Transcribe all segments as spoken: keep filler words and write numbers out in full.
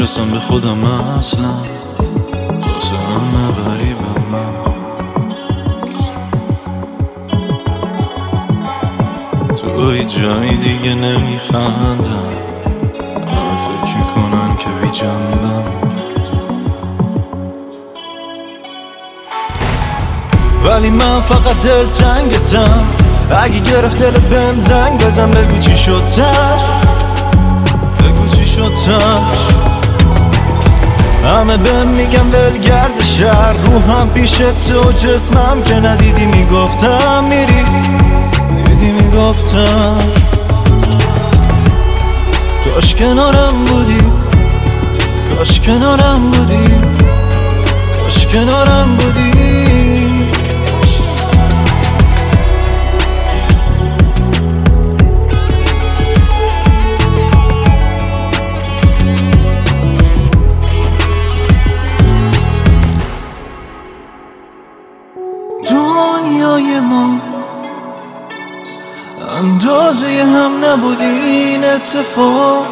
نمیرسم به خودم اصلا، واسه همه غریبم من. توی جایی دیگه نمیخندم، همه فکر میکنن که بی جنبم، ولی من فقط دل تنگتم. اگه گرفت دل بهم زنگ بزن، بگو چی شد تش، بگو چی شد تش. همه بهم میگم ولگرد شهر، روحم پیش تو جسمم که ندیدی میگفتم میری، دیدی میگفتم کاش کنارم بودی، کاش کنارم بودی، کاش کنارم بودی. دنیای ما اندازه هم نبود این اتفاق،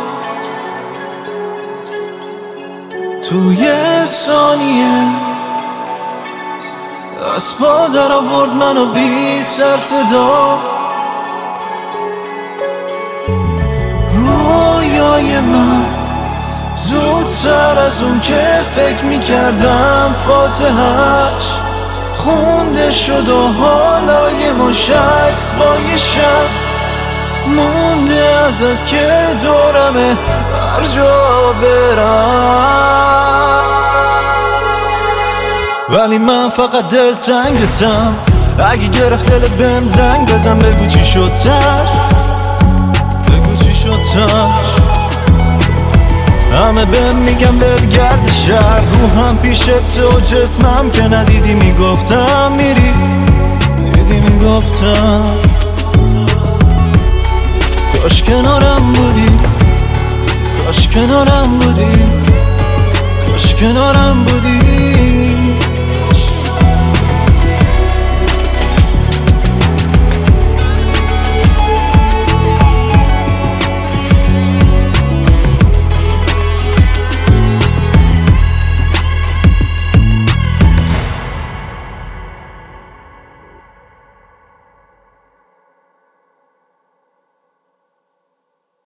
توی ثانیه از پا در آورد منو بی سر صدا. رویای من زودتر از اون که فکر میکردم فاتحه‌اش خونده شد و حالا یه مش عکس با یه شب مونده ازت که دورمه هر جا برم، ولی من فقط دل تنگتم. اگه گرفت دل بهم زنگ بزن، بگو چی شد تش، بگو چی شد تش. همه بهم میگم ولگرد شهر، روحم پیش تو جسمم که ندیدی میگفتم میری، دیدی میگفتم کاش کنارم بودی، کاش کنارم بودی، کاش کنارم بودی.